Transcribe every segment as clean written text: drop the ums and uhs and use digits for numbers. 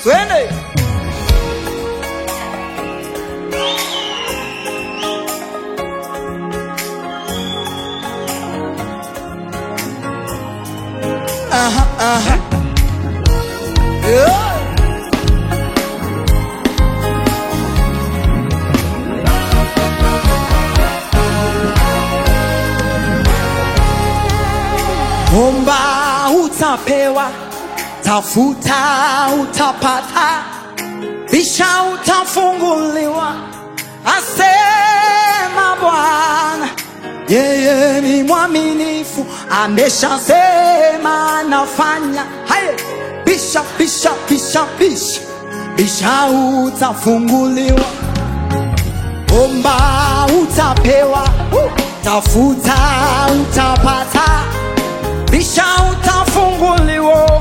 Twende. Yeah. Omba utapewa, tafuta utapata, bisha utafunguliwa, asema Bwana. Yeye ni mwaminifu, ameshasema nafanya. Haye, bisha bisha bisha bisha, bisha utafunguliwa. Omba utapewa, tafuta utapata, bisha utafunguliwa,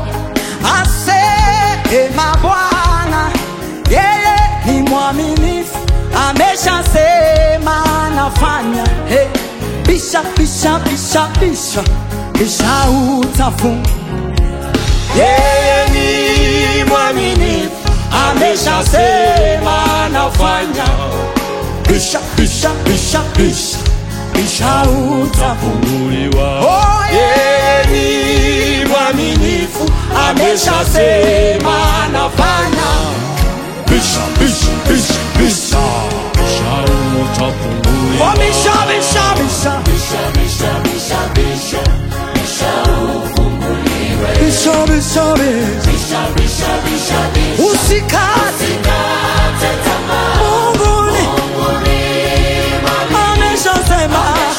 asema Bwana. Yeye ni mwaminifu, ameshasema nafanya. Hey, bisha bisha bisha bisha, bisha utafunguliwa. Yeye ni mwaminifu, ameshasema nafanya. Bisha bisha bisha bisha, bisha utafunguliwa. Oh, yeye ni mwaminifu, ameshasema nafanya. Bisha bisha bisha bisha, bisha utafunguliwa. Oh, bisha bisha bisha, bisha bisha bisha bisha, bisha ufunguliwe. Bisha bisha bisha, bisha bisha bisha, usikate tamaa. Mungu ni ameshasema.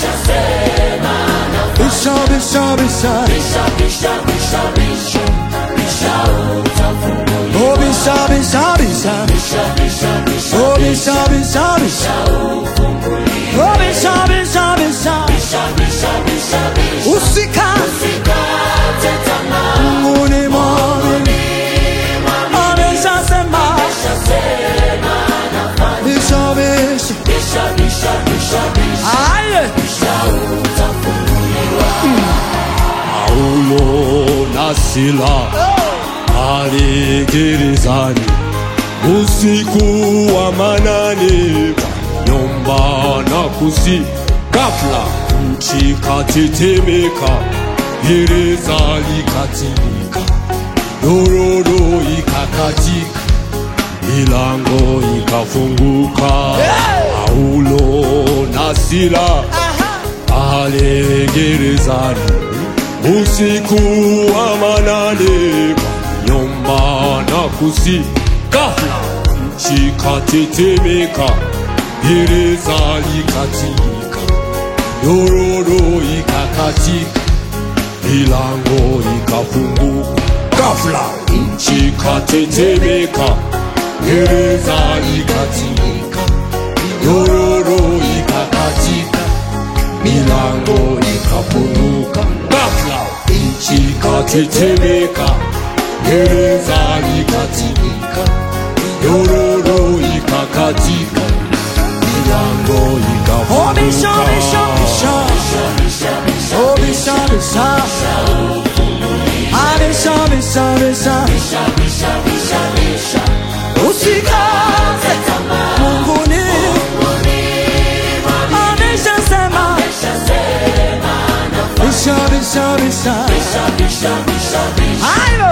Bisha bisha bisha, bisha bisha bisha bisha, bisha utafunguliwa. Oh, bisha bisha bisha, bisha bisha bisha, oh, bisha bisha bisha, ufunguliwa. Oh, bisha bisha bisha, bisha bisha bisha bisha, usikate tamaa. Mungu ni mwaminifu, ameshasema nafanya. Bisha bisha bisha bisha bisha bisha, aye, bisha utafunguliwa. Paulo na Sila pale gerezani, usiku wa manane, nyumba na kusi, ghafla nchi katetemeka, gereza likatimika, dororo ikakatika, milango ikafunguka. Paulo na Sila pale gerezani, usiku wa manane, nyumba na kusi, ghafla nchi katetemeka, gereza likatimika, dororo ikakatika, milango ikafunguka. Ghafla nchi katetemeka, gereza likatimika, dororo ikakatika, milango ikafunguka. Ghafla nchi katetemeka, gereza likatimika, dororo ikakatika, milango ikafunguka. Oh, bisha bisha bisha, oh, bisha bisha, ah, bisha bisha bisha, usikate tamaa. Mungu ni ameshasema. Bisha bisha bisha, ayo,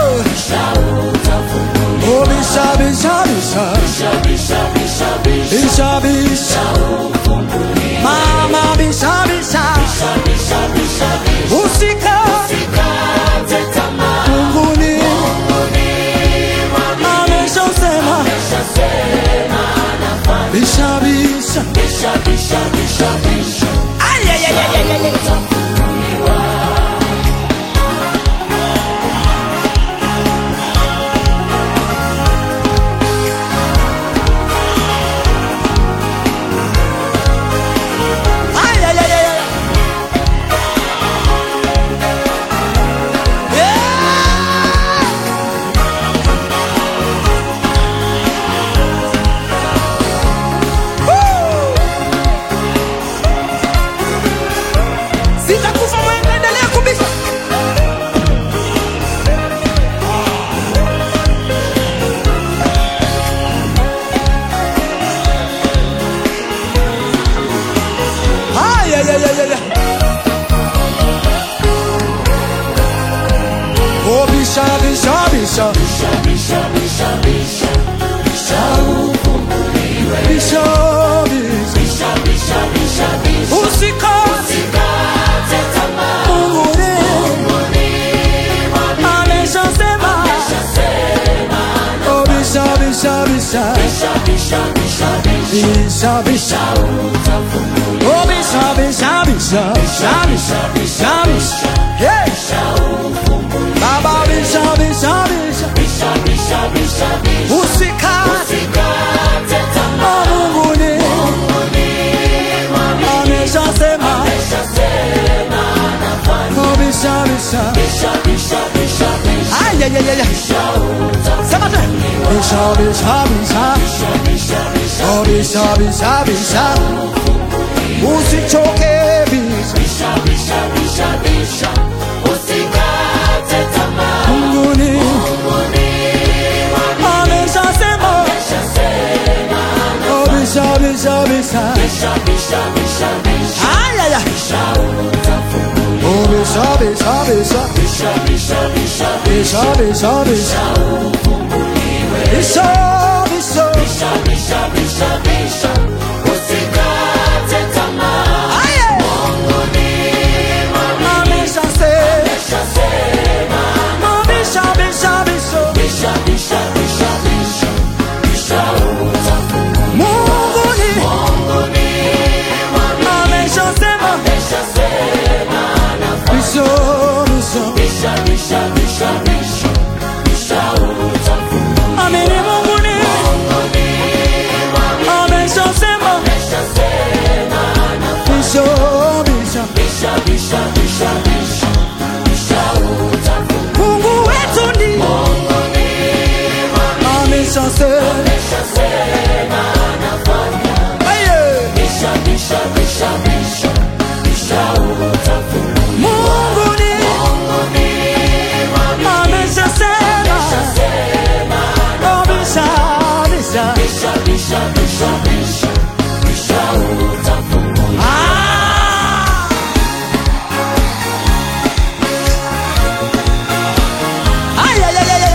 oh, bisha bisha bisha, bisha bisha, mama bisha bisha, usikate tamaa. Mungu ni ameshasema. Bisha bisha, ay ay ay ay ay ay. bisha, usikate Mungu ni ameshasema. Oh bisha, bisha, bisha, bisha, bisha, oh bisha, bisha, bisha, bisha, bisha, bisha, hey, Baba bisha, bisha, bisha, usikate Mungu ni ameshasema. Oh bisha, bisha, ay ay ay ay, sema tena bisha, bisha, bisha, oh bisha, bisha, bisha, usichoke bisha, Mungu ni ameshasema. Oh bisha, bisha, bisha, ay ay ay, oh bisha, bisha, bisha, bisha, bisha, ay ay, ameshasema. Oh bisha, bisha, Mungu ni ameshasema. Amini Mungu ni ameshasema. Mungu wetu ni ameshasema. Aye. Mungu ni ameshasema. Oh bisha, ay ay ay ay,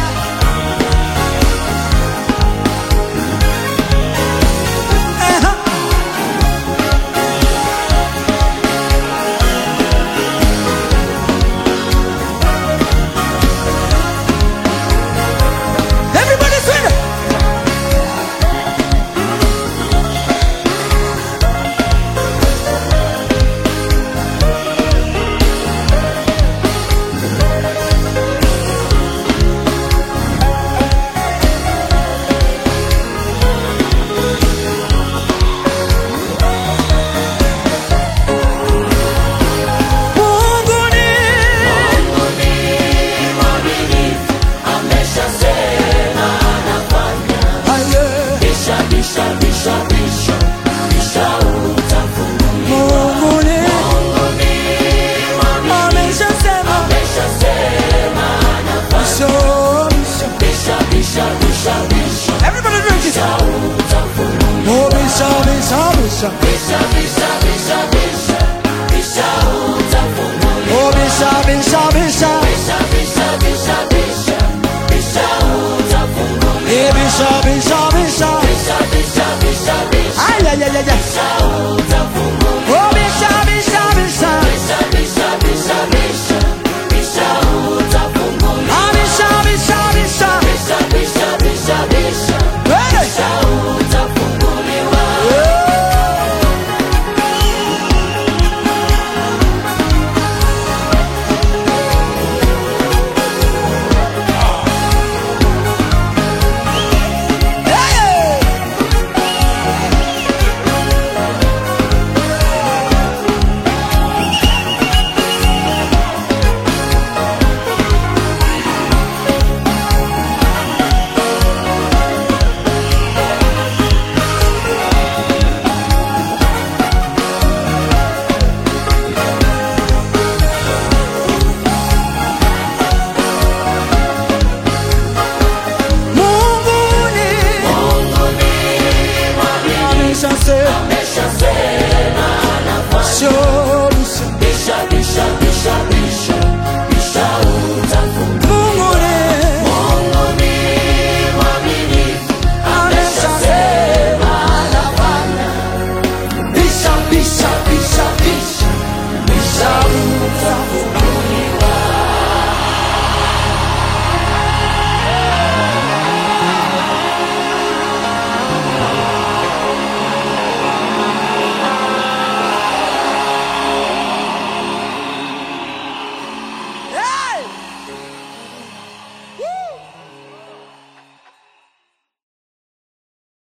everybody swing it. Mungu ni aye, Mungu ni ameshasema. Everybody drink it. Oh bisha, bisha, oh bisha, bisha, eh bisha, bisha, ay ay ay ay,